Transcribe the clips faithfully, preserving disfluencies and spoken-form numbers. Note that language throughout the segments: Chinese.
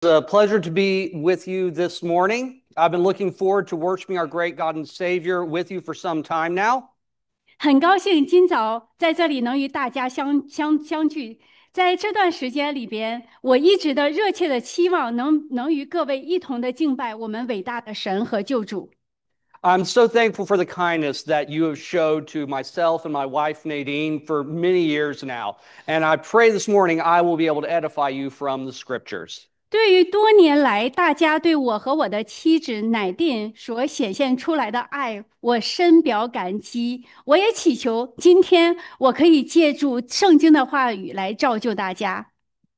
a pleasure to be with you this morning. I've been looking forward to worshiping our great God and Savior with you for some time now. 很高兴今早在这里能与大家相相相聚。在这段时间里边，我一直的热切的期望能能与各位一同的敬拜我们伟大的神和救主。 I'm so thankful for the kindness that you have showed to myself and my wife Nadine for many years now. And I pray this morning I will be able to edify you from the scriptures. 对于多年来大家对我和我的妻子乃定所显现出来的爱，我深表感激。我也祈求今天我可以借助圣经的话语来造就大家。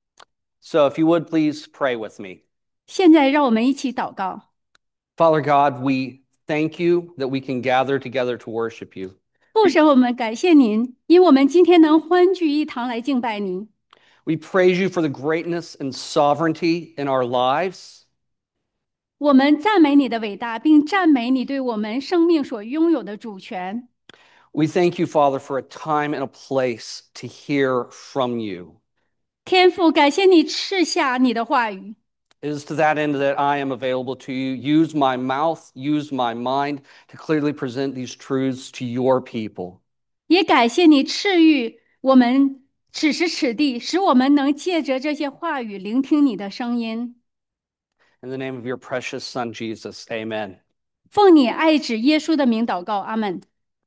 So if you would please pray with me. 现在让我们一起祷告。 Father God, we thank you that we can gather together to worship you. 父神，我们感谢您，因我们今天能欢聚一堂来敬拜您。 We praise you for the greatness and sovereignty in our lives. 我们赞美你的伟大，并赞美你对我们生命所拥有的主权。 We thank you, Father, for a time and a place to hear from you. 天父，感谢你赐下你的话语。 It is to that end that I am available to you. Use my mouth, use my mind to clearly present these truths to your people. 也感谢你赐予我们此时此地，使我们能借着这些话语聆听你的声音。 In the name of your precious Son, Jesus, amen. 奉你爱子耶稣的名祷告，阿门。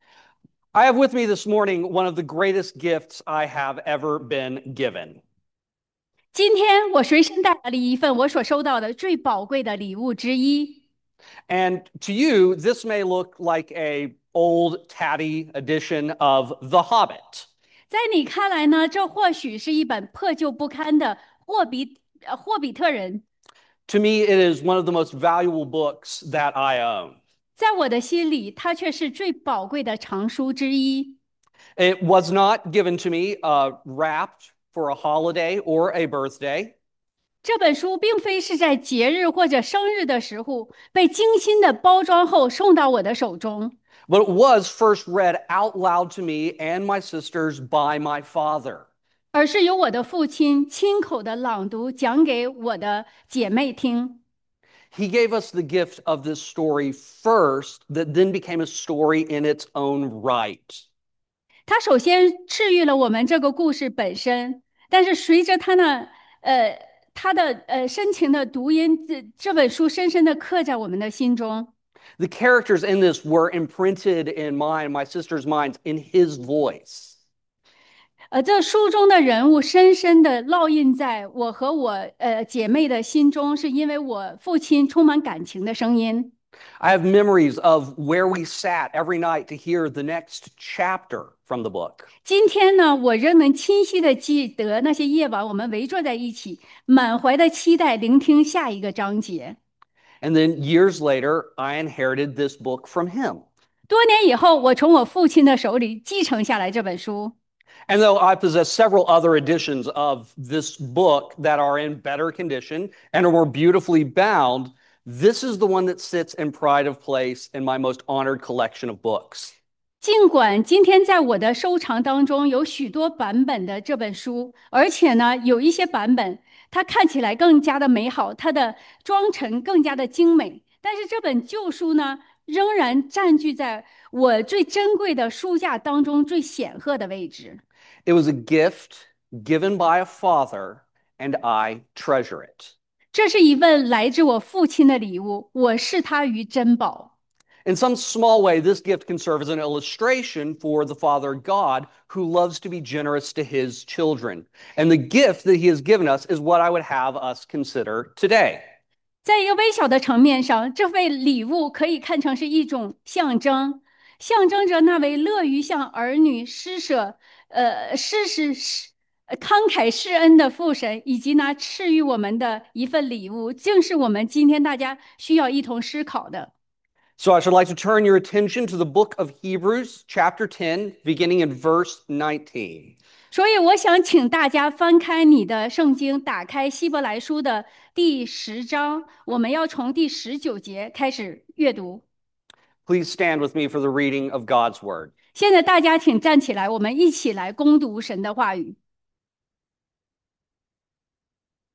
I have with me this morning one of the greatest gifts I have ever been given. 今天我随身带来了一份我所收到的最宝贵的礼物之一。 And to you, this may look like a old tatty edition of The Hobbit. 在你看来呢，这或许是一本破旧不堪的霍比呃霍比特人。 To me, it is one of the most valuable books that I own. 在我的心里，它却是最宝贵的藏书之一。 It was not given to me uh, wrapped for a holiday or a birthday. 这本书并非是在节日或者生日的时候被精心的包装后送到我的手中， But it was first read out loud to me and my sisters by my father. 而是由我的父亲亲口的朗读讲给我的姐妹听。 He gave us the gift of this story first, that then became a story in its own right. 他首先治愈了我们这个故事本身，但是随着他那呃他的呃深情的读音，这这本书深深的刻在我们的心中。 The characters in this were imprinted in mine and my sister's minds in his voice. 呃，这书中的人物深深的烙印在我和我呃姐妹的心中，是因为我父亲充满感情的声音。 I have memories of where we sat every night to hear the next chapter from the book. 今天呢，我仍能清晰的记得那些夜晚，我们围坐在一起，满怀的期待，聆听下一个章节。 And then years later, I inherited this book from him. 多年以后，我从我父亲的手里继承下来这本书。 And though I possess several other editions of this book that are in better condition and are more beautifully bound, this is the one that sits in pride of place in my most honored collection of books. 尽管今天在我的收藏当中有许多版本的这本书，而且呢，有一些版本它看起来更加的美好，它的装陈更加的精美，但是这本旧书呢，仍然占据在我最珍贵的书架当中最显赫的位置。 It was a gift given by a father, and I treasure it. 这是一份来自我父亲的礼物，我视它于珍宝。 In some small way, this gift can serve as an illustration for the Father God who loves to be generous to his children. And the gift that he has given us is what I would have us consider today. 在一个微小的层面上，这份礼物可以看成是一种象征，象征着那位乐于向儿女施舍、呃施施施慷慨施恩的父神，以及那赐予我们的一份礼物，正是我们今天大家需要一同思考的。 So I should like to turn your attention to the book of Hebrews, chapter ten, beginning in verse nineteen. 所以，我想请大家翻开你的圣经，打开希伯来书的第十章，我们要从第十九节开始阅读。 Please stand with me for the reading of God's word. 现在大家请站起来，我们一起来攻读神的话语。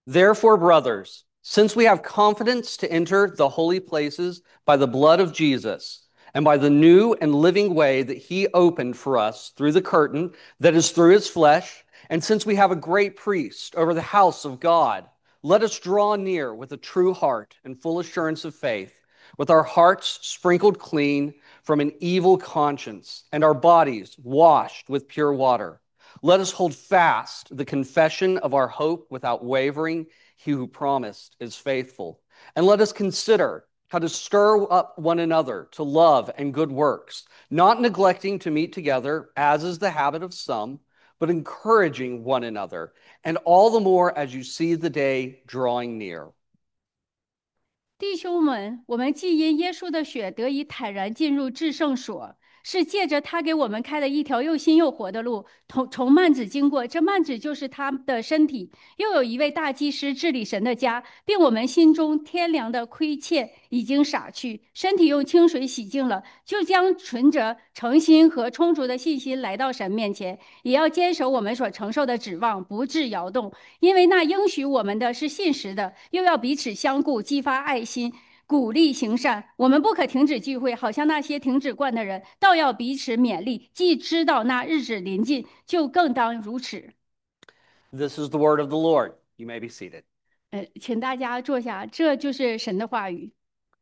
Therefore, brothers, since we have confidence to enter the holy places by the blood of Jesus and by the new and living way that he opened for us through the curtain that is through his flesh, and since we have a great priest over the house of God, let us draw near with a true heart and full assurance of faith, with our hearts sprinkled clean from an evil conscience and our bodies washed with pure water. Let us hold fast the confession of our hope without wavering. He who promised is faithful. And let us consider how to stir up one another to love and good works, not neglecting to meet together, as is the habit of some, but encouraging one another, and all the more as you see the day drawing near. 弟兄们，我们既因耶稣的血得以坦然进入至圣所，是借着他给我们开了一条又新又活的路，从从幔子经过。这幔子就是他的身体。又有一位大祭司治理神的家，并我们心中天良的亏欠已经洒去，身体用清水洗净了，就将存着诚心和充足的信心来到神面前，也要坚守我们所承受的指望，不致摇动。因为那应许我们的是信实的，又要彼此相顾，激发爱心。鼓励行善，我们不可停止聚会，好像那些停止惯的人，倒要彼此勉励。既知道那日子临近，就更当如此。 This is the word of the Lord. You may be seated. 呃，请大家坐下，这就是神的话语。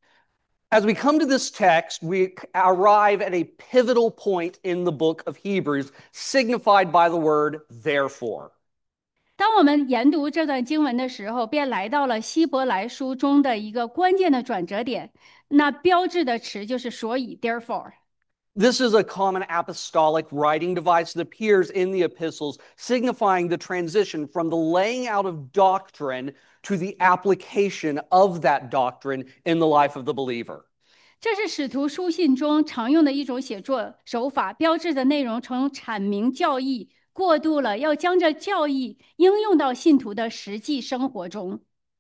As we come to this text, we arrive at a pivotal point in the book of Hebrews, signified by the word therefore. 当我们研读这段经文的时候，便来到了希伯来书中的一个关键的转折点。那标志的词就是所以 （therefore）。 This is a common apostolic writing device that appears in the epistles, signifying the transition from the laying out of doctrine to the application of that doctrine in the life of the believer. 这是使徒书信中常用的一种写作手法，标志的内容从阐明教义过渡了，要将这教义应用到信徒的实际生活中。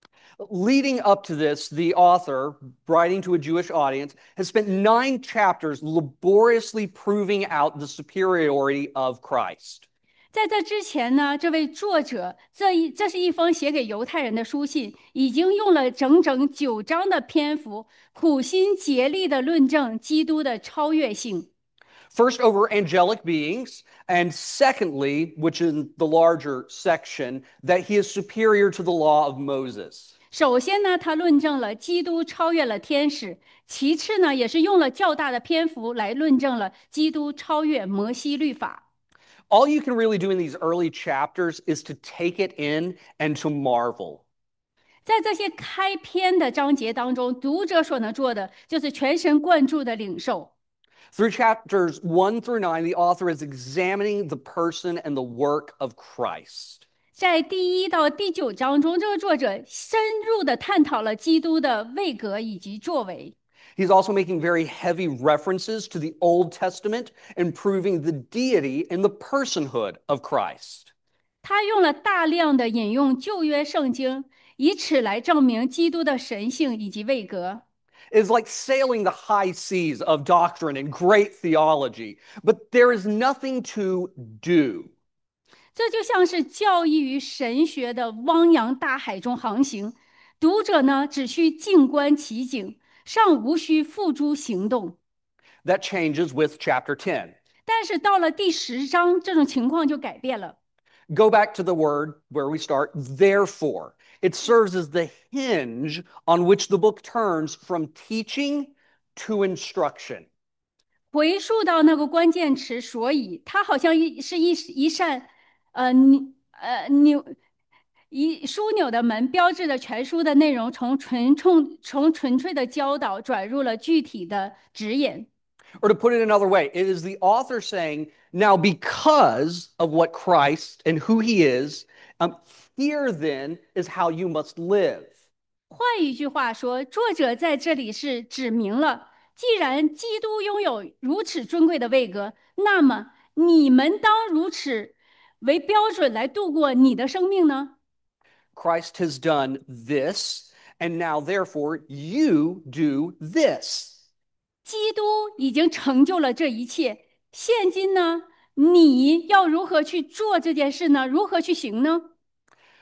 Leading up to this, the author, writing to a Jewish audience, has spent nine chapters laboriously proving out the superiority of Christ. 在这之前呢，这位作者，这一这是一封写给犹太人的书信，已经用了整整九章的篇幅，苦心竭力的论证基督的超越性。 First, over angelic beings, and secondly, which in the larger section, that he is superior to the law of Moses. 首先呢，他论证了基督超越了天使；其次呢，也是用了较大的篇幅来论证了基督超越摩西律法。 All you can really do in these early chapters is to take it in and to marvel. 在这些开篇的章节当中，读者所能做的就是全神贯注的领受。 Through chapters one through nine, the author is examining the person and the work of Christ. 在第一到第九章中，这个作者深入的探讨了基督的位格以及作为。 He's also making very heavy references to the Old Testament and proving the deity and the personhood of Christ. 他用了大量的引用旧约圣经，以此来证明基督的神性以及位格。 It's like sailing the high seas of doctrine and great theology, but there is nothing to do. 这就像是教义与神学的汪洋大海中航行，读者呢只需静观其景，尚无需付诸行动。 That changes with chapter ten. 但是到了第十章，这种情况就改变了。 Go back to the word where we start, therefore. It serves as the hinge on which the book turns from teaching to instruction. 回溯到那个关键词，所以它好像一是一一扇呃扭呃扭一枢纽的门，标志着全书的内容从纯从从纯粹的教导转入了具体的指引。 Or to put it another way, it is the author saying, now because of what Christ and who he is, um, here then is how you must live. 换一句话说，作者在这里是指明了，既然基督拥有如此尊贵的位格，那么你们当如此为标准来度过你的生命呢？ Christ has done this, and now therefore you do this. 基督已经成就了这一切，现今呢，你要如何去做这件事呢？如何去行呢？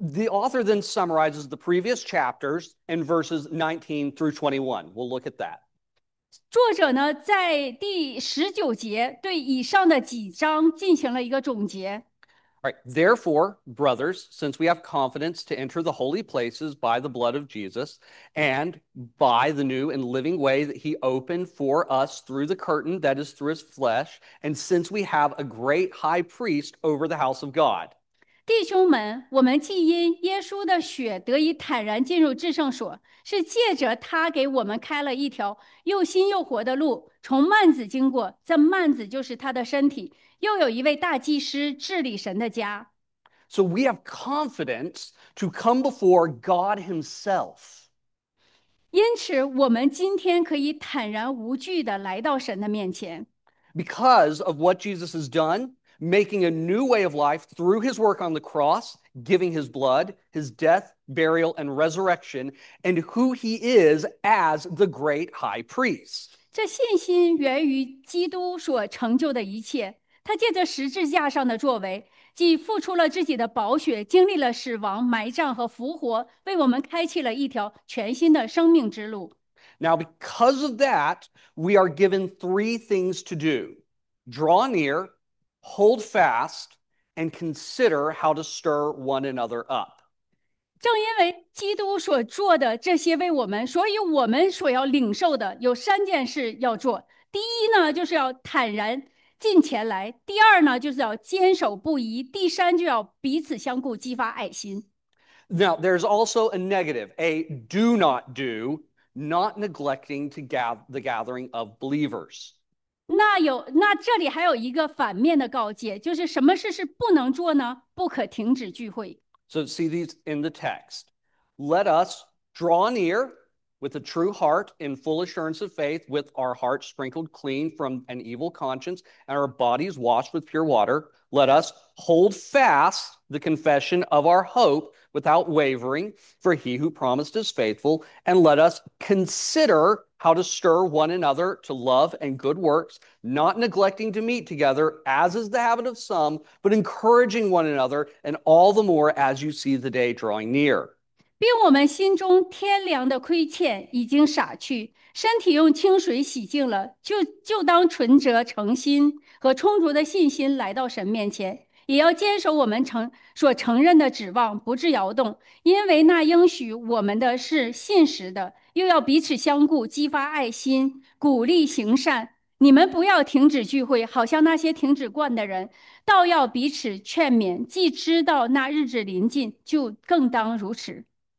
The author then summarizes the previous chapters in verses nineteen through twenty-one. We'll look at that. 作者呢，在第十九节对以上的几章进行了一个总结。 All right. Therefore, brothers, since we have confidence to enter the holy places by the blood of Jesus and by the new and living way that he opened for us through the curtain that is through his flesh, and since we have a great high priest over the house of God. 弟兄们，我们既因耶稣的血得以坦然进入至圣所，是借着他给我们开了一条又新又活的路，从幔子经过，这幔子就是他的身体。又有一位大祭司治理神的家。 So we have confidence to come before God himself. 因此，我们今天可以坦然无惧地来到神的面前。 Because of what Jesus has done, making a new way of life through his work on the cross, giving his blood, his death, burial, and resurrection, and who he is as the great high priest. 这信心源于基督所成就的一切。他借着十字架上的作为，即付出了自己的宝血，经历了死亡、埋葬和复活，为我们开启了一条全新的生命之路。 Now, because of that, we are given three things to do: draw near, hold fast, and consider how to stir one another up. 正因为基督所做的这些为我们，所以我们所要领受的有三件事要做。第一呢，就是要坦然近前来；第二呢，就是要坚守不移；第三，就要彼此相顾，激发爱心。 Now, there's also a negative, a do not do, not neglecting to gather the gathering of believers. 那有，那这里还有一个反面的告诫，就是什么事是不能做呢？不可停止聚会。 So see these in the text. Let us draw near with a true heart in full assurance of faith, with our hearts sprinkled clean from an evil conscience and our bodies washed with pure water. Let us hold fast the confession of our hope without wavering, for he who promised is faithful. And let us consider how to stir one another to love and good works, not neglecting to meet together, as is the habit of some, but encouraging one another, and all the more as you see the day drawing near. 并我们心中天良的亏欠已经洒去，身体用清水洗净了，就就当存着诚心和充足的信心来到神面前，也要坚守我们承所承认的指望，不致摇动，因为那应许我们的是信实的。又要彼此相顾，激发爱心，鼓励行善。你们不要停止聚会，好像那些停止惯的人，倒要彼此劝勉。既知道那日子临近，就更当如此。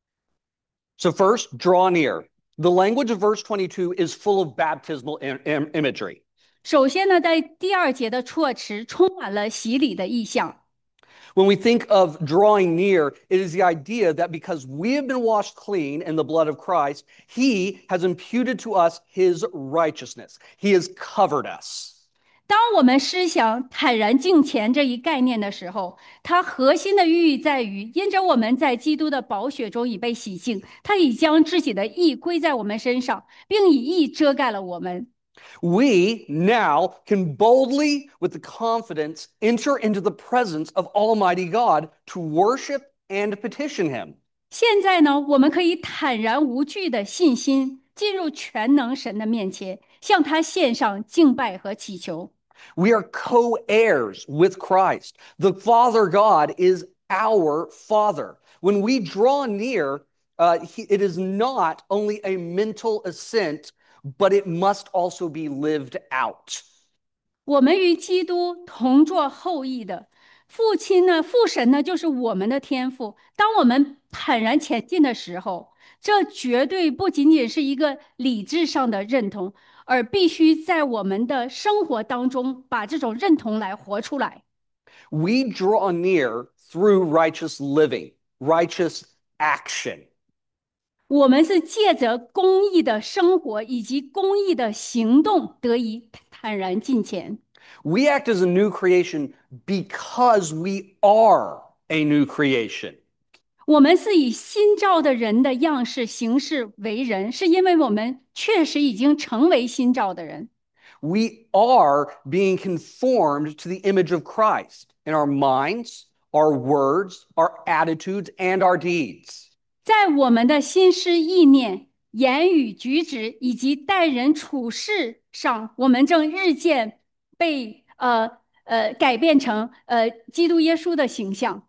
So first, draw near. The language of verse twenty-two is full of baptismal im- im- imagery. 首先呢，在第二节的措辞充满了洗礼的意象。 When we think of drawing near, it is the idea that because we have been washed clean in the blood of Christ, he has imputed to us his righteousness. He has covered us. 当我们思想坦然敬虔这一概念的时候，它核心的寓意在于，因着我们在基督的宝血中已被洗净，他已将自己的义归在我们身上，并以义遮盖了我们。 We now can boldly, with the confidence, enter into the presence of Almighty God to worship and petition him. 现在呢，我们可以坦然无惧的信心进入全能神的面前，向他献上敬拜和祈求。 We are co-heirs with Christ. The Father God is our Father. When we draw near, uh, he, it is not only a mental assent, but it must also be lived out. 我们与基督同作后裔的父亲呢，父神呢，就是我们的天父。当我们坦然前进的时候，这绝对不仅仅是一个理智上的认同，而必须在我们的生活当中把这种认同来活出来。 We draw near through righteous living, righteous action. 我们是借着公义的生活以及公义的行动得以坦然进前。 We act as a new creation because we are a new creation. 我们是以新造的人的样式行事为人，是因为我们确实已经成为新造的人。 We are being conformed to the image of Christ in our minds, our words, our attitudes, and our deeds. 在我们的心思意念、言语举止以及待人处事上，我们正日渐被呃呃改变成呃基督耶稣的形象。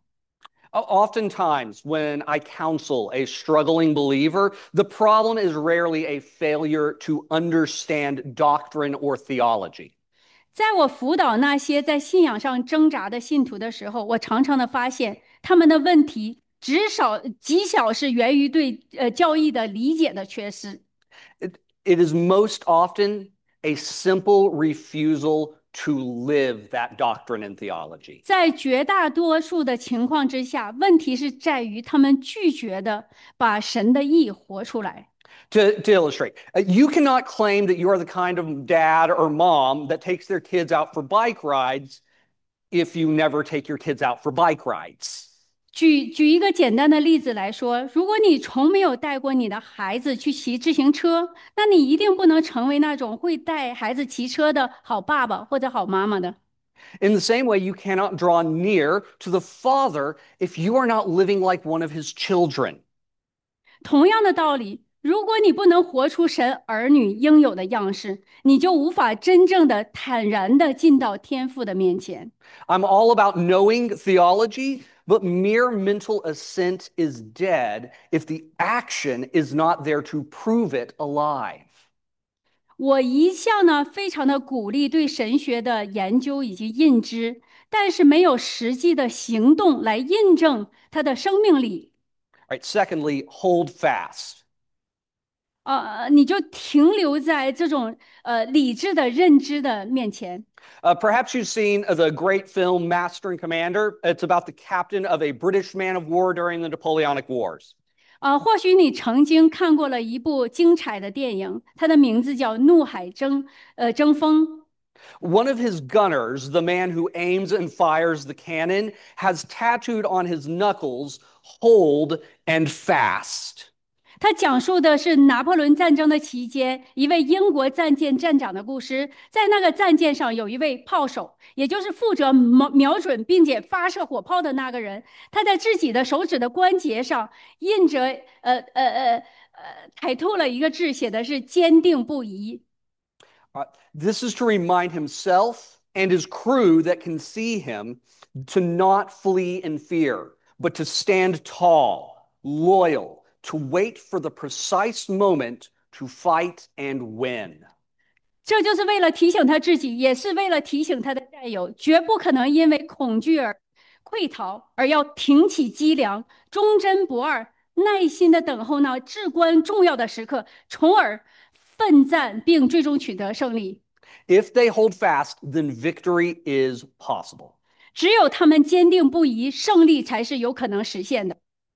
Oftentimes, when I counsel a struggling believer, the problem is rarely a failure to understand doctrine or theology. 在我辅导那些在信仰上挣扎的信徒的时候，我常常的发现他们的问题至少极小是源于对呃教义的理解的缺失。 It, it is most often a simple refusal to live that doctrine and theology. 在绝大多数的情况之下，问题是在于他们拒绝的把神的意活出来。 To, to illustrate, uh, you cannot claim that you are the kind of dad or mom that takes their kids out for bike rides if you never take your kids out for bike rides. 举举一个简单的例子来说，如果你从没有带过你的孩子去骑自行车，那你一定不能成为那种会带孩子骑车的好爸爸或者好妈妈的。 In the same way, you cannot draw near to the Father if you are not living like one of his children. 同样的道理，如果你不能活出神儿女应有的样式，你就无法真正的坦然的进到天父的面前。 I'm all about knowing theology, but mere mental assent is dead if the action is not there to prove it alive. 我一向呢非常的鼓励对神学的研究以及认知，但是没有实际的行动来印证它的生命力。 Right. Secondly, hold fast. 呃，你就停留在这种呃理智的认知的面前。 Uh, perhaps you've seen the great film Master and Commander. It's about the captain of a British man of war during the Napoleonic Wars. 呃，或许你曾经看过了一部精彩的电影，它的名字叫《怒海争呃争锋》。 One of his gunners, the man who aims and fires the cannon, has tattooed on his knuckles, hold and fast. 它讲述的是拿破仑战争的期间，一位英国战舰舰长的故事。在那个战舰上有一位炮手，也就是负责瞄瞄准并且发射火炮的那个人。他在自己的手指的关节上印着呃呃呃呃抬吐了一个字，写的是坚定不移。 Uh, this is to remind himself and his crew that can see him to not flee in fear, but to stand tall, loyal, to wait for the precise moment to fight and win. 这就是为了提醒他自己，也是为了提醒他的战友，绝不可能因为恐惧而溃逃，而要挺起脊梁，忠贞不二，耐心的等候那至关重要的时刻，从而奋战并最终取得胜利。 If they hold fast, then victory is possible. 只有他们坚定不移，胜利才是有可能实现的。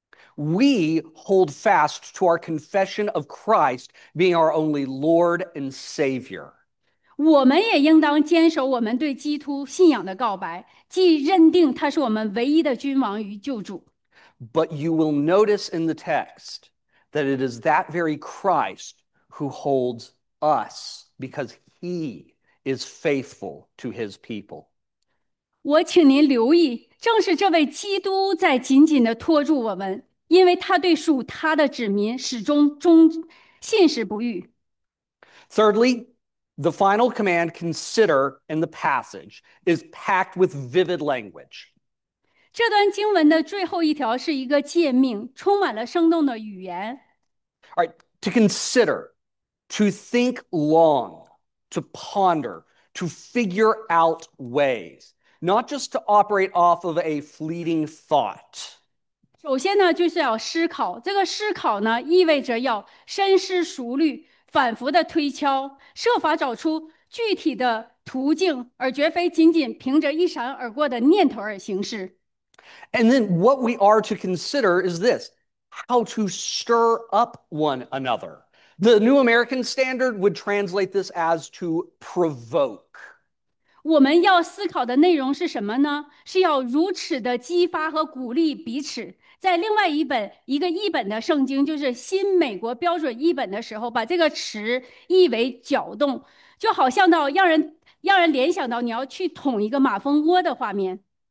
We hold fast to our confession of Christ being our only Lord and Savior. 我们也应当坚守我们对基督信仰的告白，即认定他是我们唯一的君王与救主。 But you will notice in the text that it is that very Christ who holds us because he is faithful to his people. 我请您留意，正是这位基督在紧紧地拖住我们，因为他对属他的子民始终忠信实不渝。 Thirdly, the final command, consider, in the passage is packed with vivid language. 这段经文的最后一条是一个诫命，充满了生动的语言。 All right, to consider, to think long, to ponder, to figure out ways, not just to operate off of a fleeting thought. 首先呢，就是要思考。这个思考呢，意味着要深思熟虑，反复的推敲，设法找出具体的途径，而绝非仅仅凭着一闪而过的念头而行事。 And then what we are to consider is this: how to stir up one another. The New American Standard would translate this as to provoke. 我们要思考的内容是什么呢？是要如此的激发和鼓励彼此。在另外一本一个译本的圣经，就是新美国标准译本的时候，把这个词译为搅动，就好像到让人让人联想到你要去捅一个马蜂窝的画面。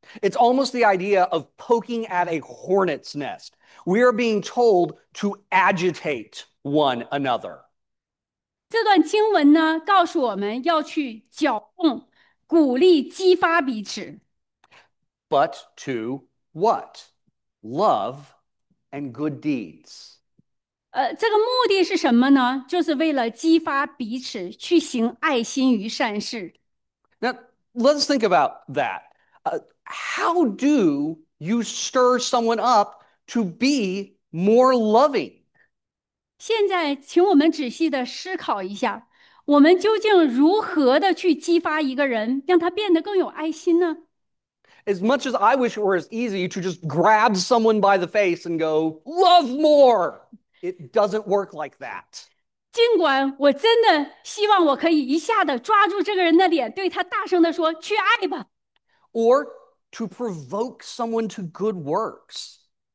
It's almost the idea of poking at a hornet's nest. We are being told to agitate one another. 这段经文呢，告诉我们要去搅动、鼓励、激发彼此。 But to what? Love and good deeds. 呃，这个目的是什么呢？就是为了激发彼此去行爱心与善事。 Now, let's think about that. Uh, how do you stir someone up to be more loving? 现在，请我们仔细的思考一下，我们究竟如何的去激发一个人，让他变得更有爱心呢？ As much as I wish it were as easy to just grab someone by the face and go, love more, it doesn't work like that. 尽管我真的希望我可以一下子抓住这个人的脸，对他大声的说：“去爱吧。” Or to provoke someone to good works.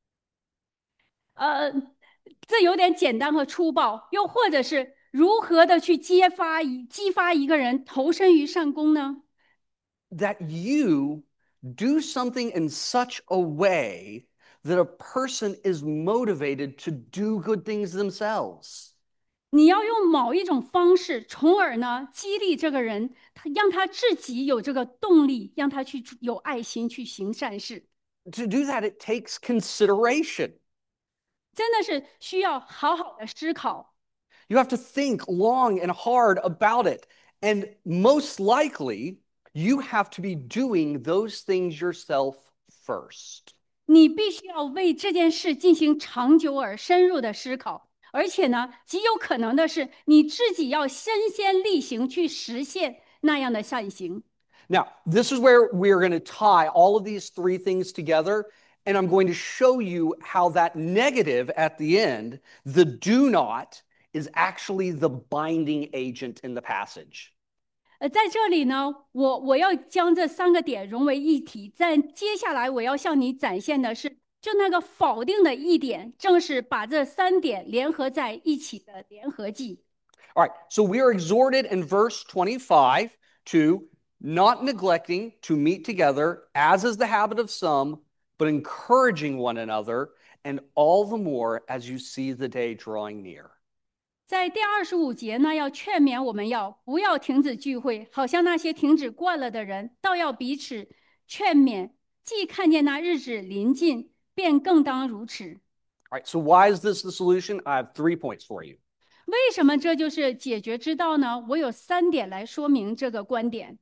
呃，这有点简单和粗暴，又或者是如何的去激发一激发一个人投身于善功呢？ That you do something in such a way that a person is motivated to do good things themselves. 你要用某一种方式，从而呢激励这个人，他让他自己有这个动力，让他去有爱心去行善事。 To do that, it takes consideration. 真的是需要好好的思考。 You have to think long and hard about it. And most likely, you have to be doing those things yourself first. 你必须要为这件事进行长久而深入的思考，而且呢，极有可能的是你自己要身先力行去实现那样的善行。 Now, this is where we're going to tie all of these three things together, and I'm going to show you how that negative at the end, the do not, is actually the binding agent in the passage. 呃，在这里呢，我我要将这三个点融为一体。在接下来我要向你展现的是，就那个否定的一点，正是把这三点联合在一起的联合剂。 All right, so we are exhorted in verse twenty-five to not neglecting to meet together, as is the habit of some, but encouraging one another, and all the more as you see the day drawing near. 在第二十五节呢，要劝勉我们要不要停止聚会，好像那些停止惯了的人，倒要彼此劝勉。既看见那日子临近，便更当如此。 All right, so why is this the solution? I have three points for you. 为什么这就是解决之道呢？我有三点来说明这个观点。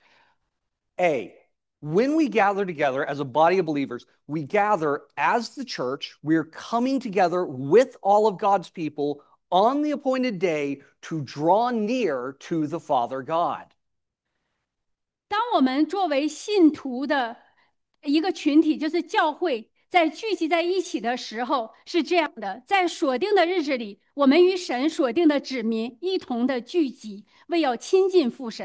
A, when we gather together as a body of believers, we gather as the church, we're coming together with all of God's people on the appointed day to draw near to the Father God. 当我们作为信徒的一个群体，就是教会，在聚集在一起的时候，是这样的：在锁定的日子里，我们与神锁定的子民一同的聚集，为要亲近父神。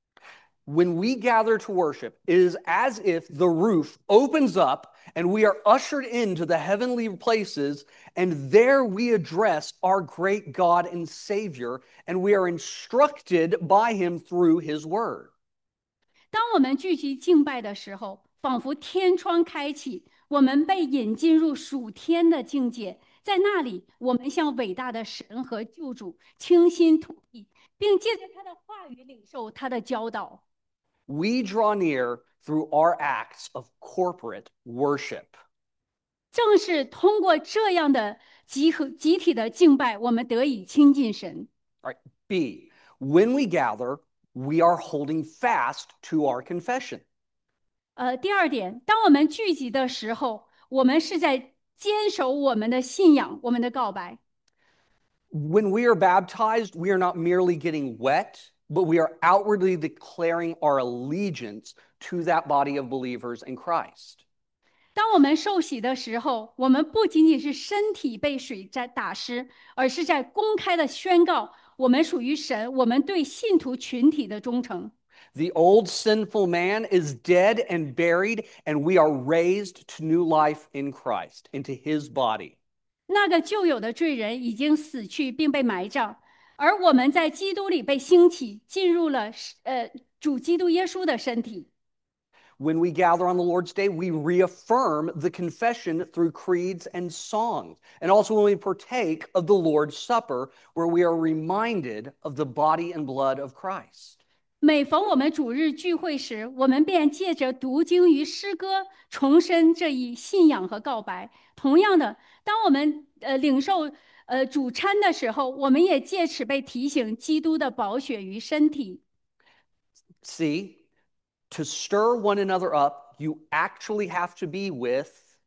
When we gather to worship, it is as if the roof opens up and we are ushered into the heavenly places, and there we address our great God and Savior, and we are instructed by Him through His Word. 当我们聚集敬拜的时候，仿佛天窗开启，我们被引进入属天的境界，在那里，我们向伟大的神和救主倾心吐意，并借着他的话语领受他的教导。 We draw near through our acts of corporate worship. 正是通过这样的集合集体的敬拜，我们得以亲近神。 All right. B, when we gather, we are holding fast to our confession. 呃，第二点，当我们聚集的时候，我们是在坚守我们的信仰，我们的告白。 When we are baptized, we are not merely getting wet, but we are outwardly declaring our allegiance to that body of believers in Christ. 当我们受洗的时候，我们不仅仅是身体被水在打湿，而是在公开的宣告我们属于神，我们对信徒群体的忠诚。 The old sinful man is dead and buried, and we are raised to new life in Christ, into His body. 那个旧有的罪人已经死去并被埋葬，而我们在基督里被兴起，进入了呃主基督耶稣的身体。 When we gather on the Lord's Day, we reaffirm the confession through creeds and songs. And also when we partake of the Lord's Supper, where we are reminded of the body and blood of Christ. 每逢我们主日聚会时，我们便借着读经与诗歌重申这一信仰和告白。同样的，当我们呃领受呃主餐的时候，我们也借此被提醒基督的宝血与身体。 See, to stir one another up, you actually have to be with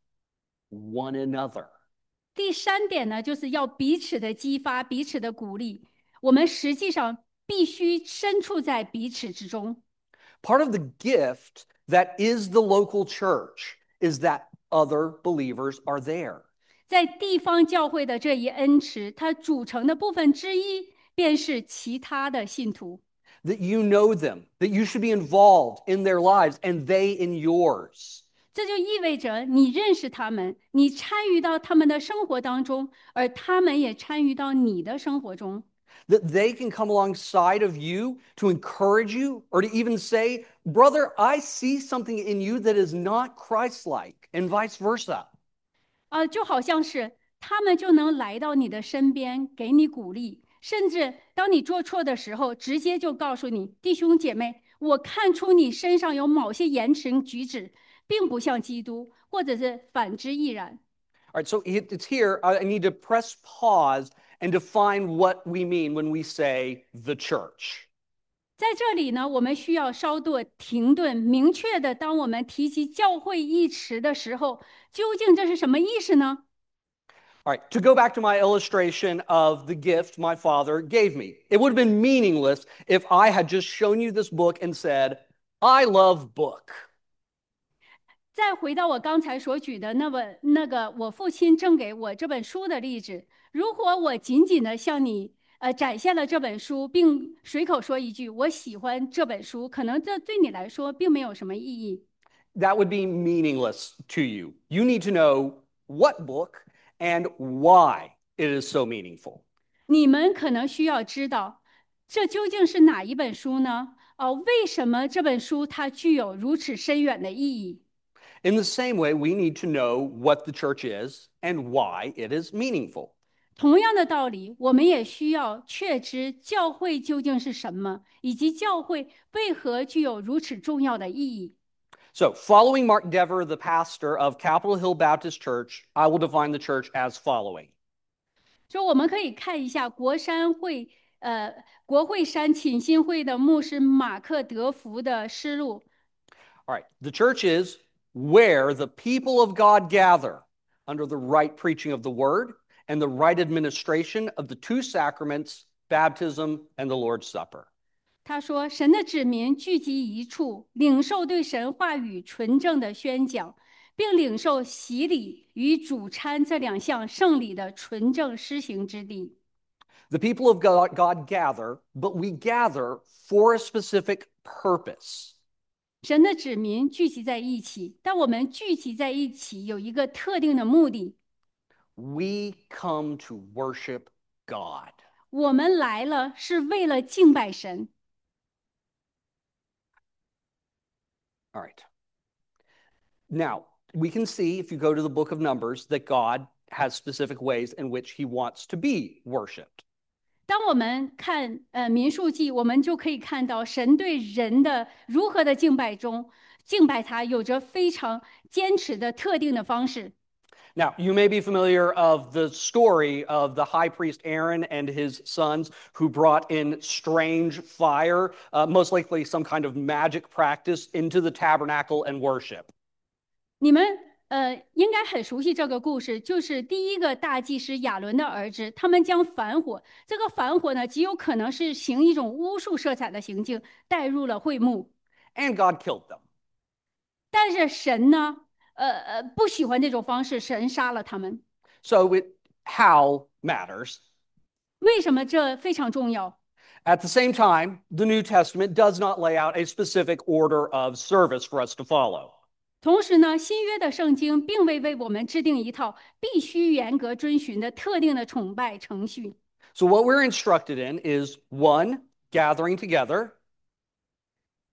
one another. 第三点呢，就是要彼此的激发，彼此的鼓励。我们实际上必须身处在彼此之中。 Part of the gift that is the local church is that other believers are there. 在地方教会的这一恩慈，它组成的部分之一便是其他的信徒。 That you know them, that you should be involved in their lives and they in yours. 这就意味着你认识他们，你参与到他们的生活当中，而他们也参与到你的生活中。 That they can come alongside of you to encourage you or to even say, brother, I see something in you that is not Christ-like, and vice versa. 啊，就好像是他们就能来到你的身边，给你鼓励，甚至当你做错的时候，直接就告诉你，弟兄姐妹，我看出你身上有某些言行举止，并不像基督，或者是反之亦然。 All right, so it's here. I need to press pause and define what we mean when we say the church. 在这里呢，我们需要稍作停顿，明确的，当我们提及教会一词的时候，究竟这是什么意思呢？ All right, to go back to my illustration of the gift my father gave me, it would have been meaningless if I had just shown you this book and said, I love book. 再回到我刚才所举的那本那个我父亲赠给我这本书的例子，如果我仅仅的向你呃展现了这本书，并随口说一句我喜欢这本书，可能这对你来说并没有什么意义。 That would be meaningless to you. You need to know what book and why it is so meaningful. 你们可能需要知道，这究竟是哪一本书呢？哦，为什么这本书它具有如此深远的意义？ In the same way, we need to know what the church is and why it is meaningful. 同样的道理，我们也需要确知教会究竟是什么，以及教会为何具有如此重要的意义。 So, following Mark Dever, the pastor of Capitol Hill Baptist Church, I will define the church as following. 所以我们可以看一下国山会呃国会山浸信会的牧师马克德福的思路。 All right, the church is where the people of God gather under the right preaching of the word and the right administration of the two sacraments, baptism and the Lord's Supper. 他说：“神的子民聚集一处，领受对神话语纯正的宣讲，并领受洗礼与主餐这两项圣礼的纯正施行之地。” The people of God, God gather, but we gather for a specific purpose. 神的子民聚集在一起，但我们聚集在一起有一个特定的目的。 We come to worship God. 我们来了是为了敬拜神。 All right. Now, we can see if you go to the book of Numbers that God has specific ways in which he wants to be worshiped. 当我们看呃民数记，我们就可以看到神对人的如何的敬拜中，敬拜他有着非常坚持的特定的方式。 Now, you may be familiar of the story of the high priest Aaron and his sons who brought in strange fire, uh, most likely some kind of magic practice, into the tabernacle and worship. 你们呃应该很熟悉这个故事，就是第一个大祭司亚伦的儿子，他们将反火，这个反火呢极有可能是行一种巫术色彩的行径，带入了会幕。 And God killed them. 但是神呢，呃呃不喜欢这种方式，神杀了他们。 So it, how matters. 为什么这非常重要？ At the same time, the New Testament does not lay out a specific order of service for us to follow. 同时呢，新约的圣经并未为我们制定一套必须严格遵循的特定的崇拜程序。 So what we're instructed in is one, gathering together.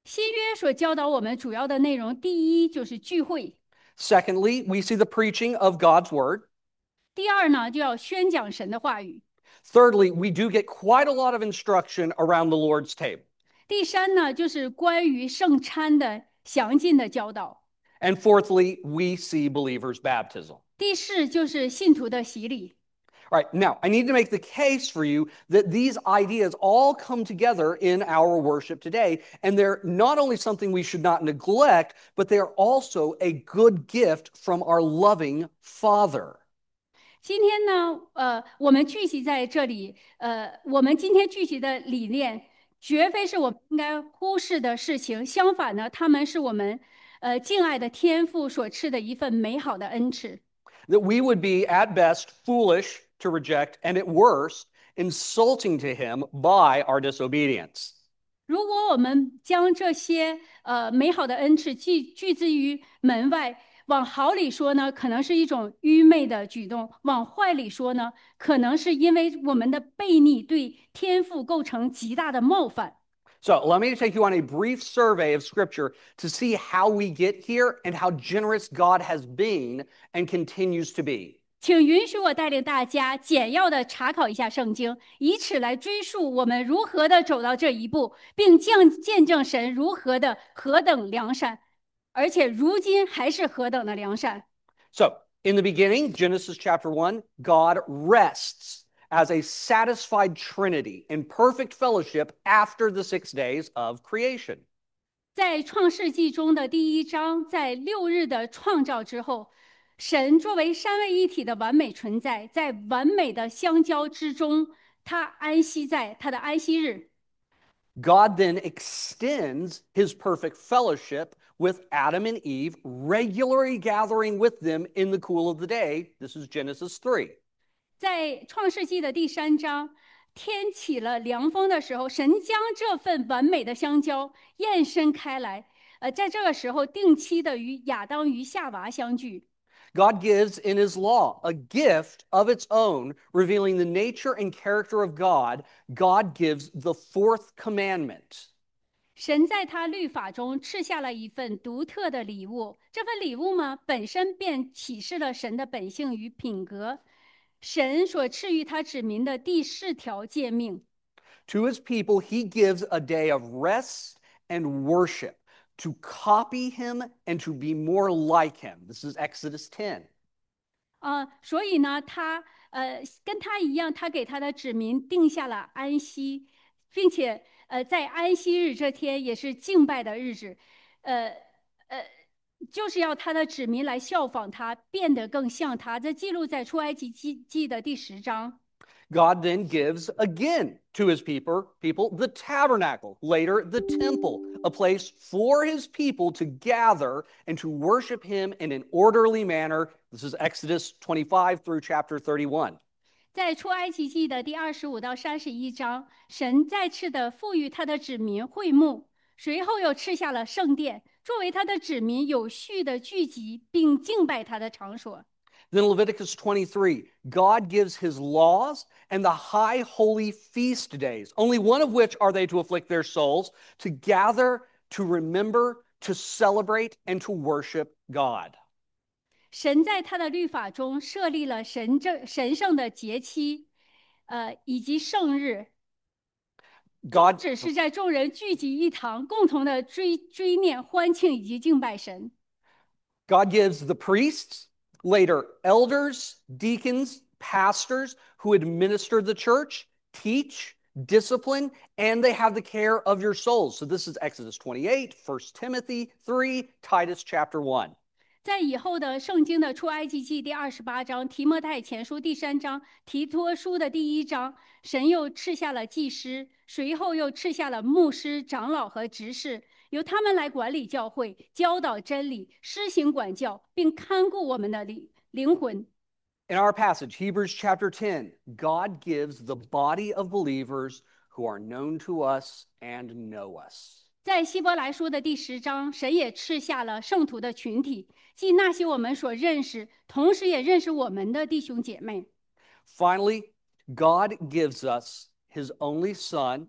新约所教导我们主要的内容，第一就是聚会， Secondly, we see the preaching of God's word. 第二呢就要宣讲神的话语， Thirdly, we do get quite a lot of instruction around the Lord's table. 第三呢就是关于圣餐的详尽的教导， And fourthly, we see believers' baptism. 第四就是信徒的洗礼。 All right, now I need to make the case for you that these ideas all come together in our worship today, and they're not only something we should not neglect, but they are also a good gift from our loving Father. 今天呢，呃，我们聚集在这里，呃，我们今天聚集的理念，绝非是我们应该忽视的事情。相反呢，他们是我们，呃，敬爱的天父所赐的一份美好的恩赐。 That we would be, at best, foolish to reject, and at worst, insulting to Him by our disobedience. 如果我们将这些呃美好的恩赐拒拒之于门外，往好里说呢，可能是一种愚昧的举动；往坏里说呢，可能是因为我们的悖逆对天赋构成极大的冒犯。 So, allow me to take you on a brief survey of Scripture to see how we get here and how generous God has been and continues to be. 请允许我带领大家简要的查考一下圣经，以此来追溯我们如何的走到这一步，并见见证神如何的何等良善，而且如今还是何等的良善。 So, in the beginning, Genesis chapter one, God rests as a satisfied Trinity in perfect fellowship after the six days of creation. 在创世纪中的第一章，在六日的创造之后，神作为三位一体的完美存在，在完美的相交之中，他安息在他的安息日。 God then extends his perfect fellowship with Adam and Eve, regularly gathering with them in the cool of the day. This is Genesis three. 在创世纪的第三章，天起了凉风的时候，神将这份完美的相交延伸开来。呃，在这个时候，定期的与亚当与夏娃相聚。 God gives in his law a gift of its own, revealing the nature and character of God. God gives the fourth commandment. 神在他律法中赐下了一份独特的礼物，这份礼物嘛，本身便启示了神的本性与品格。神所赐予他子民的第四条诫命。 To his people, he gives a day of rest and worship to copy him and to be more like him. This is Exodus ten. 啊、呃，所以呢，他呃跟他一样，他给他的子民定下了安息，并且呃在安息日这天也是敬拜的日子，呃呃，就是要他的子民来效仿他，变得更像他。这记录在出埃及记记的第十章。 God then gives again to his people, people the tabernacle, later the temple, a place for his people to gather and to worship him in an orderly manner. This is Exodus twenty-five through chapter thirty-one. 在出埃及记的第二十五到三十一章，神再次的赋予他的子民会幕，随后又赐下了圣殿，作为他的子民有序的聚集并敬拜他的场所。 Then Leviticus twenty-three, God gives his laws and the high holy feast days, only one of which are they to afflict their souls, to gather, to remember, to celebrate, and to worship God. 神在他的律法中设立了神正神圣的节期，呃，以及圣日， God 只是在众人聚集一堂，共同的追追念、欢庆以及敬拜神。 God gives the priests, later elders, deacons, pastors who administer the church, teach, discipline, and they have the care of your souls. So this is Exodus twenty-eight, First Timothy three, Titus chapter one. 在以后的圣经的出埃及记第二十八章、提摩太前书第三章、提托书的第一章，神又赐下了祭司，随后又赐下了牧师、长老和执事，由他们来管理教会，教导真理，施行管教，并看顾我们的灵灵魂。 In our passage, Hebrews chapter ten, God gives the body of believers who are known to us and know us. 在希伯来书的第十章，神也赐下了圣徒的群体，即那些我们所认识，同时也认识我们的弟兄姐妹。 Finally, God gives us his only Son,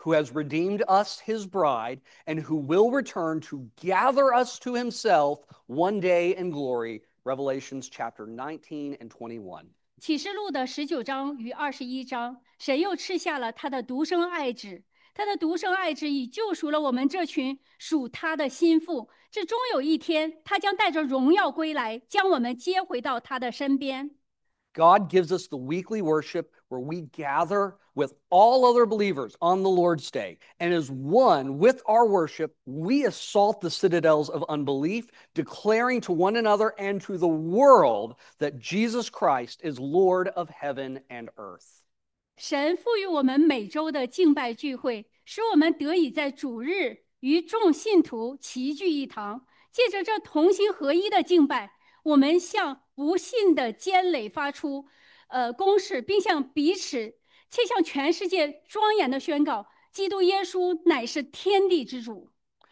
who has redeemed us, his bride, and who will return to gather us to himself one day in glory. Revelations chapter nineteen and twenty-one. 启示录的十九章与二十一章，神又赐下了他的独生爱子，他的独生爱子已救赎了我们这群属他的心腹。这终有一天，他将带着荣耀归来，将我们接回到他的身边。 God gives us the weekly worship where we gather with all other believers on the Lord's Day. And as one with our worship, we assault the citadels of unbelief, declaring to one another and to the world that Jesus Christ is Lord of heaven and earth. 神赋予我们每周的敬拜聚会，使我们得以在主日与众信徒齐聚一堂，借着这同心合一的敬拜，我们向不信的奸垒发出呃攻势，并向彼此，且向全世界庄严的宣告：基督耶稣乃是天地之主。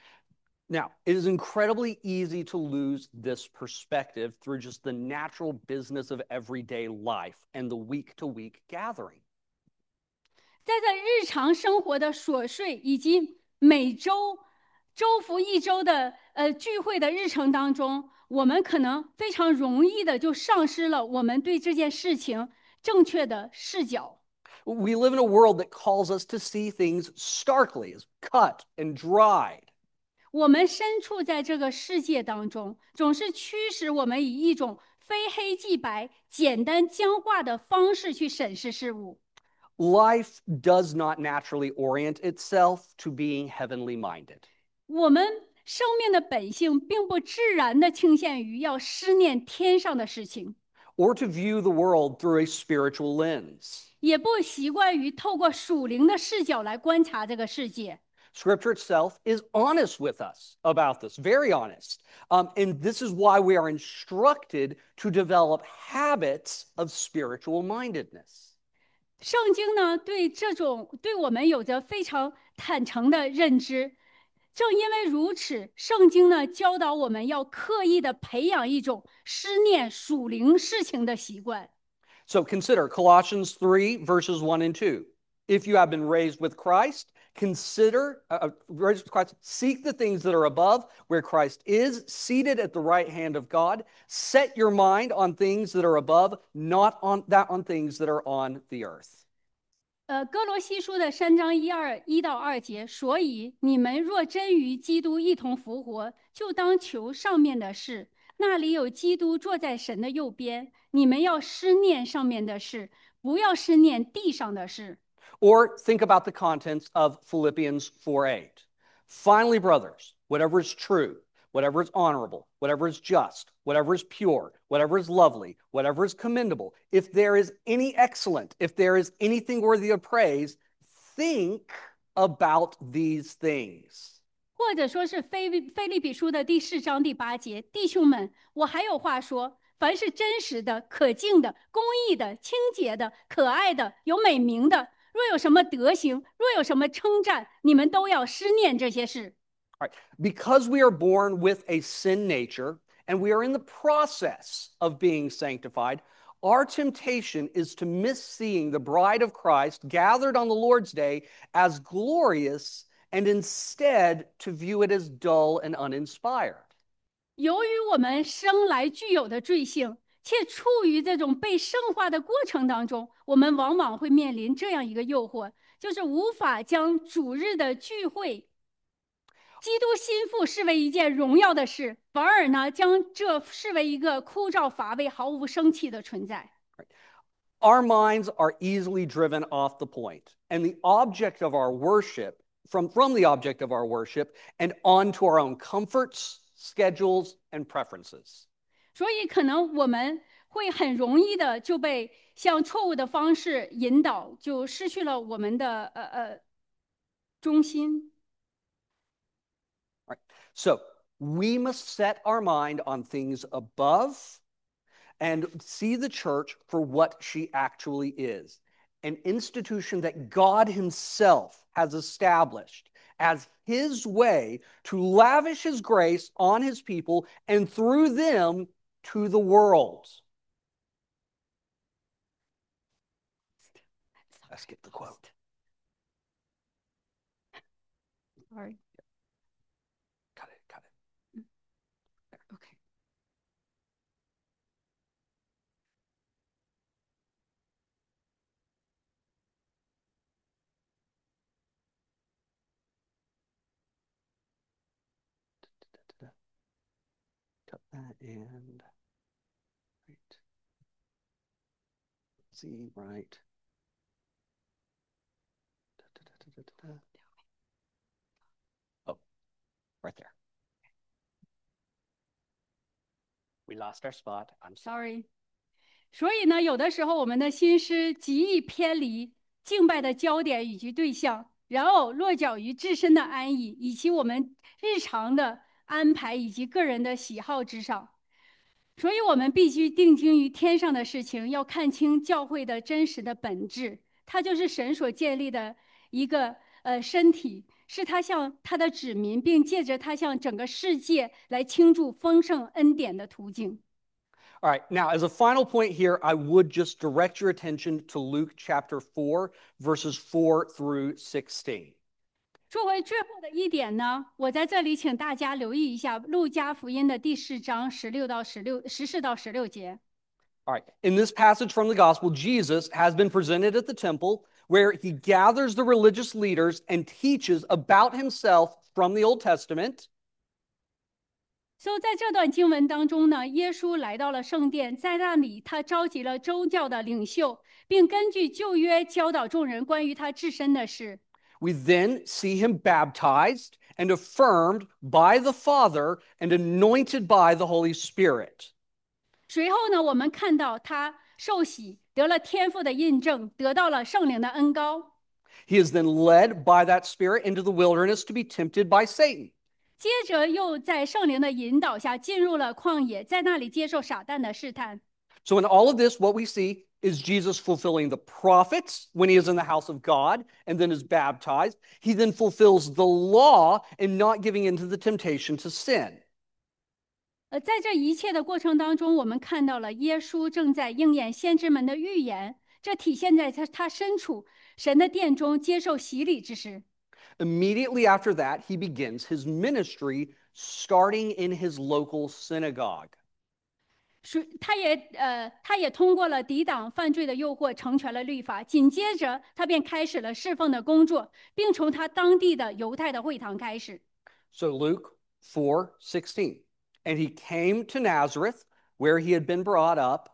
Now, it is incredibly easy to lose this perspective through just the natural business of everyday life and the week-to-week gathering. 在这日常生活的琐碎以及每周周复一周的呃聚会的日程当中，我们可能非常容易的就丧失了我们对这件事情正确的视角。 We live in a world that calls us to see things starkly, as cut and dried. 我们身处在这个世界当中，总是驱使我们以一种非黑即白、简单僵化的方式去审视事物。 Life does not naturally orient itself to being heavenly minded. 我们生命的本性并不自然的倾向于要思念天上的事情， or to view the world through a spiritual lens. 也不习惯于透过属灵的视角来观察这个世界。 Scripture itself is honest with us about this, very honest. Um, and this is why we are instructed to develop habits of spiritual mindedness. 圣经呢，对这种对我们有着非常坦诚的认知。正因为如此，圣经呢教导我们要刻意的培养一种思念属灵事情的习惯。 So consider Colossians three, verses one and two. If you have been raised with Christ, consider, uh, raised with Christ, seek the things that are above, where Christ is, seated at the right hand of God. Set your mind on things that are above, not on that on things that are on the earth. 呃，哥罗西书的三章一二一到二节，所以你们若真与基督一同复活，就当求上面的事，那里有基督坐在神的右边。你们要思念上面的事，不要思念地上的事。 Or think about the contents of Philippians four eight. Finally, brothers, whatever is true, whatever is honorable, whatever is just, whatever is pure, whatever is lovely, whatever is commendable, if there is any excellent, if there is anything worthy of praise, think about these things. 或者说是菲菲利比书的第四章第八节，弟兄们，我还有话说：凡是真实的、可敬的、公义的、清洁的、可爱的、有美名的，若有什么德行，若有什么称赞，你们都要思念这些事。 All right. Because we are born with a sin nature and we are in the process of being sanctified, our temptation is to miss seeing the bride of Christ gathered on the Lord's day as glorious and instead to view it as dull and uninspired. 由于我们生来具有的罪性，且处于这种被圣化的过程当中，我们往往会面临这样一个诱惑，就是无法将主日的聚会、基督心腹视为一件荣耀的事，反而呢将这视为一个枯燥乏味、毫无生气的存在。 Our minds are easily driven off the point, and the object of our worship, from, from the object of our worship, and onto our own comforts, schedules, and preferences. 所以可能我们会很容易的就被向错误的方式引导，就失去了我们的呃呃中心。 Right. So we must set our mind on things above and see the church for what she actually is, an institution that God himself has established as his way to lavish his grace on his people and through them to the world. Let's get the quote. Sorry. Cut it, cut it. Okay. Cut that and right. See, right. Oh, right there. We lost our spot. I'm sorry. Sorry. 所以呢，有的时候我们的心思极易偏离敬拜的焦点以及对象，然后落脚于自身的安逸，以及我们日常的安排以及个人的喜好之上。所以，我们必须定睛于天上的事情，要看清教会的真实的本质。它就是神所建立的一个呃身体，是他向他的子民，并借着他向整个世界来倾注丰盛恩典的途径。 All right, now as a final point here, I would just direct your attention to Luke chapter four, verses four through sixteen. 作为最后的一点呢，我在这里请大家留意一下《路加福音》的第四章十六到十六、十四到十六节。 All right, in this passage from the gospel, Jesus has been presented at the temple where he gathers the religious leaders and teaches about himself from the Old Testament. 所以在这段经文当中呢，耶稣来到了圣殿，在那里他召集了宗教的领袖，并根据旧约教导众人关于他自身的事。 We then see him baptized and affirmed by the Father and anointed by the Holy Spirit. 随后呢，我们看到他受洗，得了天父的印证，得到了圣灵的恩膏。 He is then led by that Spirit into the wilderness to be tempted by Satan. 接着又在圣灵的引导下进入了旷野，在那里接受撒旦的试探。 So in all of this, what we see is Jesus fulfilling the prophets when he is in the house of God and then is baptized. He then fulfills the law in not giving into the temptation to sin. 呃，在这一切的过程当中，我们看到了耶稣正在应验先知们的预言，这体现在他他身处神的殿中接受洗礼之时。 Immediately after that, he begins his ministry, starting in his local synagogue. 是，他也呃，他也通过了抵挡犯罪的诱惑，成全了律法。紧接着，他便开始了侍奉的工作，并从他当地的犹太的会堂开始。 So Luke four sixteen. And he came to Nazareth, where he had been brought up,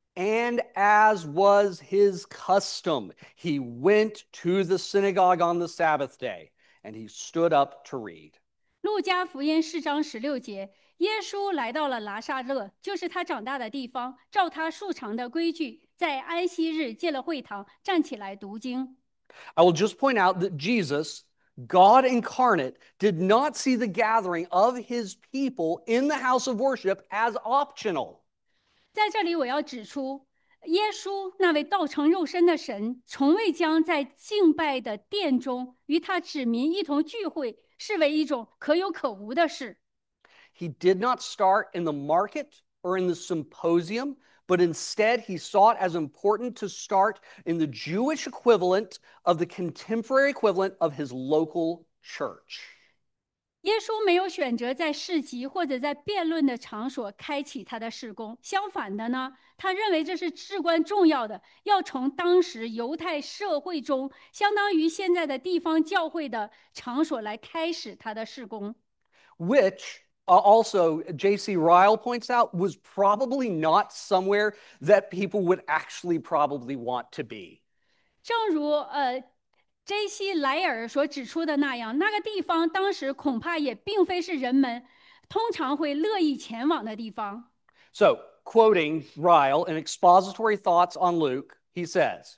and as was his custom, he went to the synagogue on the Sabbath day, and he stood up to read. 路加福音四章十六节，耶稣来到了拿撒勒，就是他长大的地方，照他素常的规矩，在安息日进了会堂，站起来读经。 I will just point out that Jesus, God incarnate, did not see the gathering of his people in the house of worship as optional. 在这里，我要指出，耶稣那位道成肉身的神，从未将在敬拜的殿中与他子民一同聚会视为一种可有可无的事。 He did not start in the market or in the symposium, but instead he saw it as important to start in the Jewish equivalent of the contemporary equivalent of his local church. 耶稣没有选择在市集或者在辩论的场所开启他的事工，相反的呢，他认为这是至关重要的，要从当时犹太社会中相当于现在的地方教会的场所来开始他的事工。 Which uh, also, J C Ryle points out, was probably not somewhere that people would actually probably want to be. 正如呃 J C 莱尔所指出的那样，那个地方当时恐怕也并非是人们通常会乐意前往的地方。 So, quoting Ryle in expository thoughts on Luke, he says,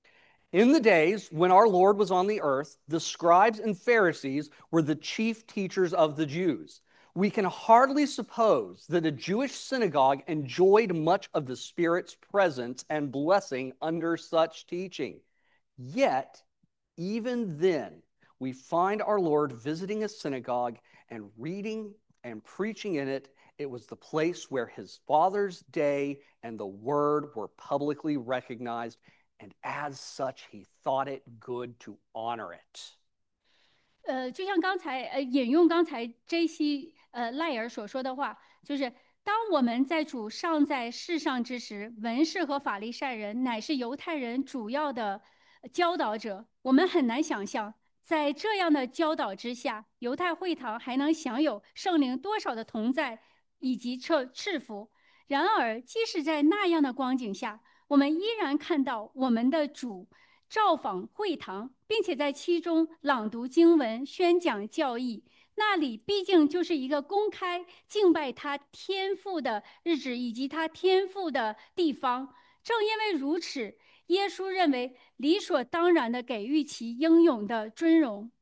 In the days when our Lord was on the earth, the scribes and Pharisees were the chief teachers of the Jews. We can hardly suppose that a Jewish synagogue enjoyed much of the Spirit's presence and blessing under such teaching. Yet, even then, we find our Lord visiting a synagogue and reading and preaching in it. It was the place where his Father's day and the word were publicly recognized, and as such, he thought it good to honor it. 呃，就像刚才呃引用刚才 J C 呃赖尔所说的话，就是当我们在主尚在世上之时，文士和法利赛人乃是犹太人主要的教导者。我们很难想象，在这样的教导之下，犹太会堂还能享有圣灵多少的同在以及赐赐福。然而，即使在那样的光景下，我们依然看到我们的主造访会堂，并且在其中朗读经文、宣讲教义。那里毕竟就是一个公开敬拜他天赋的日子，以及他天赋的地方。正因为如此，耶稣认为理所当然的给予其应有的尊荣。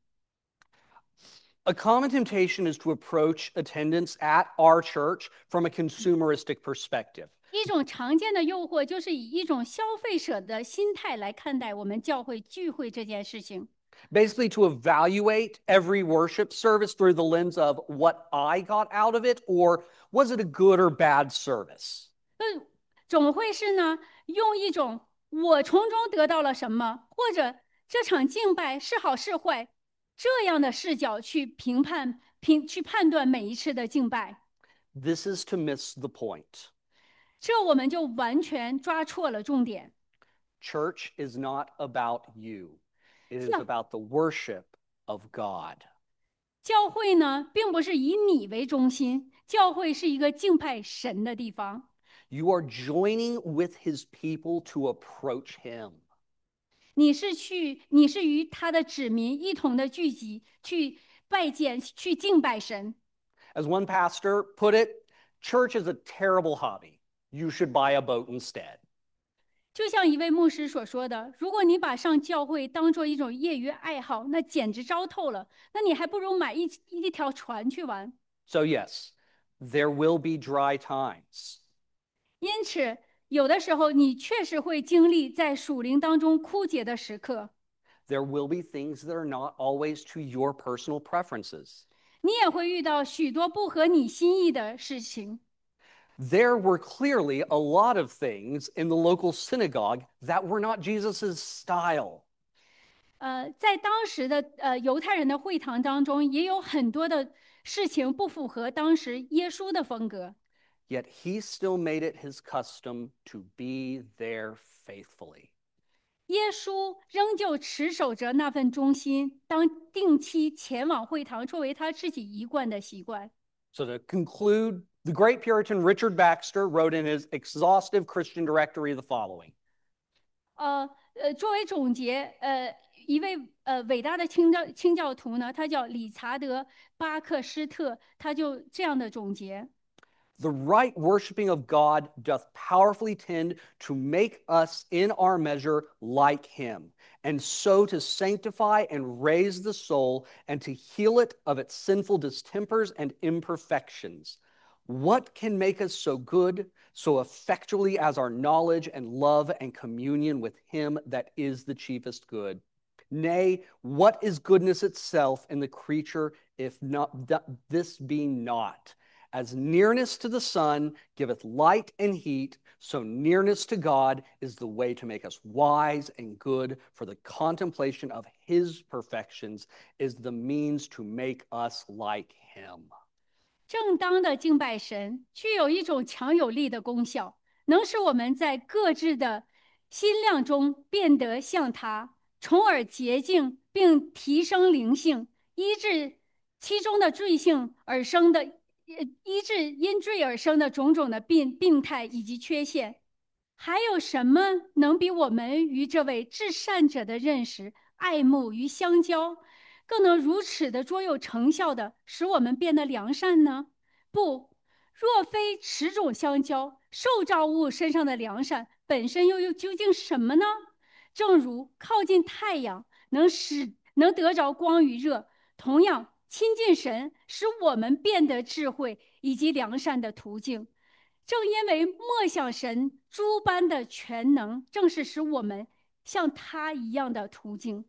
A common temptation is to approach attendance at our church from a consumeristic perspective. 一种常见的诱惑就是以一种消费者的心态来看待我们教会聚会这件事情。 Basically, to evaluate every worship service through the lens of what I got out of it, or was it a good or bad service? 那总会是呢，用一种我从中得到了什么，或者这场敬拜是好是坏这样的视角去评判、评去判断每一次的敬拜。 This is to miss the point. 这我们就完全抓错了重点。 Church is not about you, it is 教 about the worship of God. 教会呢，并不是以你为中心，教会是一个敬拜神的地方。 You are joining with his people to approach him. 你是去，你是与他的子民一同的聚集，去拜见，去敬拜神。 As one pastor put it, church is a terrible hobby. You should buy a boat instead. 就像一位牧师所说的，如果你把上教会当做一种业余爱好，那简直糟透了。那你还不如买一一条船去玩。 So, yes, there will be dry times. 因此，有的时候你确实会经历在属灵当中枯竭的时刻， There will be things that are not always to your personal preferences. 你也会遇到许多不合你心意的事情。 There were clearly a lot of things in the local synagogue that were not Jesus' style. 呃，在当时的呃犹太人的会堂当中，也有很多的事情不符合当时耶稣的风格。 Yet he still made it his custom to be there faithfully. 耶稣仍旧持守着那份忠心，当定期前往会堂，作为他自己一贯的习惯。 So, to conclude, the great Puritan Richard Baxter wrote in his exhaustive Christian directory the following. 呃呃，作为总结，呃，一位呃伟大的清教清教徒呢，他叫理查德·巴克施特，他就这样的总结。 The right worshiping of God doth powerfully tend to make us in our measure like him, and so to sanctify and raise the soul and to heal it of its sinful distempers and imperfections. What can make us so good, so effectually as our knowledge and love and communion with him that is the chiefest good? Nay, what is goodness itself in the creature, if not this be not? As nearness to the sun giveth light and heat, so nearness to God is the way to make us wise and good, for the contemplation of his perfections is the means to make us like him. 正当的敬拜神具有一种强有力的功效，能使我们在各自的心量中变得像他，从而洁净并提升灵性，医治其中的罪性而生的，呃医治因罪而生的种种的病病态以及缺陷。还有什么能比我们与这位至善者的认识、爱慕与相交，更能如此的卓有成效的使我们变得良善呢？不，若非此种相交，受造物身上的良善本身又又究竟什么呢？正如靠近太阳能使能得着光与热，同样亲近神使我们变得智慧以及良善的途径。正因为默想神诸般的全能，正是使我们像他一样的途径。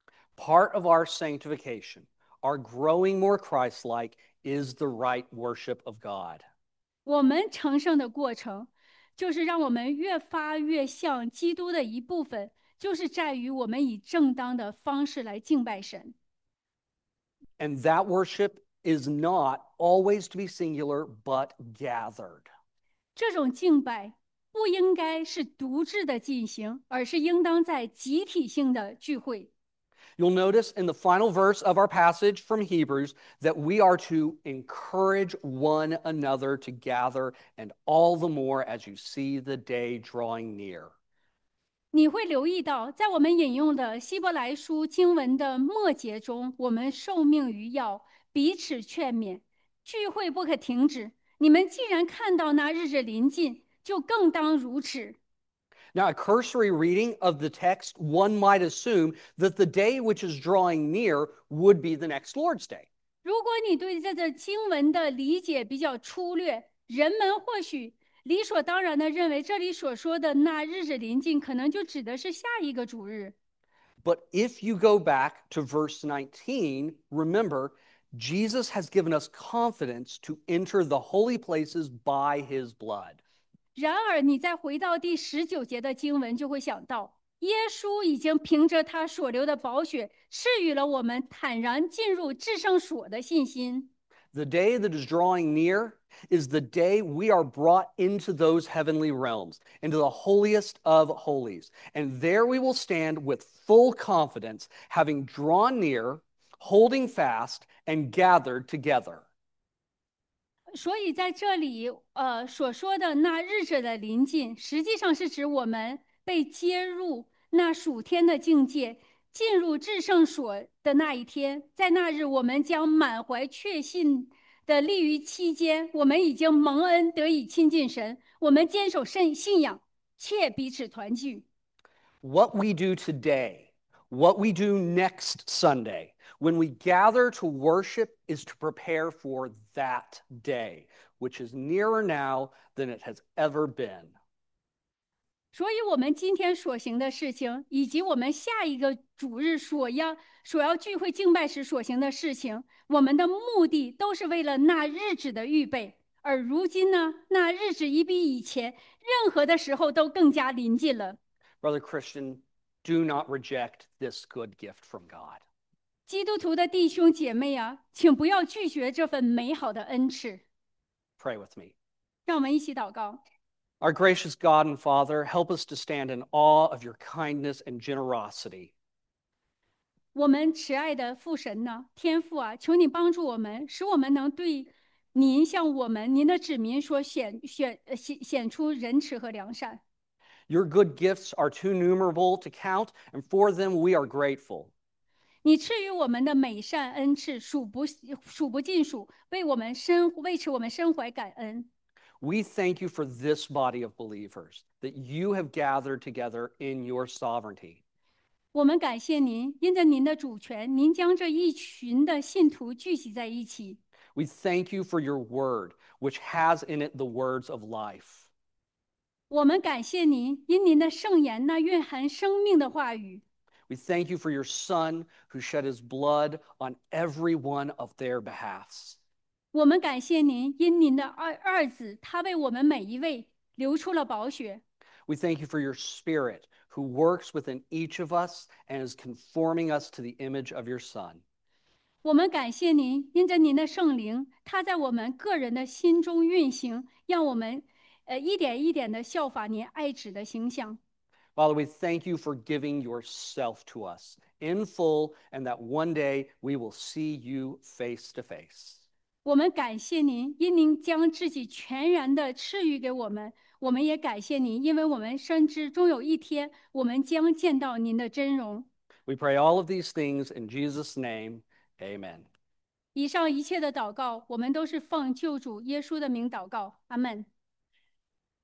Part of our sanctification, our growing more Christ like, is the right worship of God. 我们成圣的过程，就是让我们越发越像基督的一部分，就是在于我们以正当的方式来敬拜神。 And that worship is not always to be singular, but gathered. 这种敬拜不应该是独自的进行，而是应当在集体性的聚会。 You'll notice in the final verse of our passage from Hebrews that we are to encourage one another to gather, and all the more as you see the day drawing near. 你会留意到，在我们引用的希伯来书经文的末节中，我们受命于要彼此劝勉，聚会不可停止。你们既然看到那日子临近，就更当如此。 Now, a cursory reading of the text, one might assume that the day which is drawing near would be the next Lord's Day. 如果你对这个经文的理解比较粗略，人们或许理所当然地认为这里所说的那日子临近，可能就指的是下一个主日。 But if you go back to verse nineteen, remember, Jesus has given us confidence to enter the holy places by his blood. 然而，你再回到第十九节的经文，就会想到，耶稣已经凭着他所流的宝血，赐予了我们坦然进入至圣所的信心。 The day that is drawing near is the day we are brought into those heavenly realms, into the holiest of holies. And there we will stand with full confidence, having drawn near, holding fast, and gathered together. 所以在这里，呃，所说的那日子的临近，实际上是指我们被接入那属天的境界，进入至圣所的那一天。在那日，我们将满怀确信的立于期间，我们已经蒙恩得以亲近神，我们坚守信信仰，且彼此团聚。 What we do today, what we do next Sunday, when we gather to worship, is to prepare for that day, which is nearer now than it has ever been. 所以，我们今天所行的事情，以及我们下一个主日所要所要聚会敬拜时所行的事情，我们的目的都是为了那日子的预备。而如今呢，那日子已比以前任何的时候都更加临近了。 Brother Christian, do not reject this good gift from God. 基督徒的弟兄姐妹啊，请不要拒绝这份美好的恩赐。 Pray with me. 让我们一起祷告。 Our gracious God and Father, help us to stand in awe of your kindness and generosity. 我们慈爱的父神呢，天父啊，求你帮助我们，使我们能对您向我们您的子民所显显显显出仁慈和良善。 Your good gifts are too numerable to count, and for them we are grateful. 你赐予我们的美善恩赐数不数不尽数，为我们深为此我们深怀感恩。 We thank you for this body of believers that you have gathered together in your sovereignty. 我们感谢您，因着您的主权，您将这一群的信徒聚集在一起。 We thank you for your word, which has in it the words of life. 我们感谢您，因您的圣言那蕴含生命的话语。 We thank you for your Son who shed his blood on every one of their behalfs. 我们感谢您，因您的二二子，他为我们每一位流出了宝血。 We thank you for your Spirit who works within each of us and is conforming us to the image of your Son. 我们感谢您，因着您的圣灵，他在我们个人的心中运行，让我们呃一点一点的效法您爱子的形象。 Father, we thank you for giving yourself to us in full, and that one day we will see you face to face. 我们感谢您，因您将自己全然的赐予给我们。我们也感谢您，因为我们深知终有一天，我们将见到您的真容。 We pray all of these things in Jesus' name. Amen. 以上一切的祷告，我们都是奉救主耶稣的名祷告。阿门。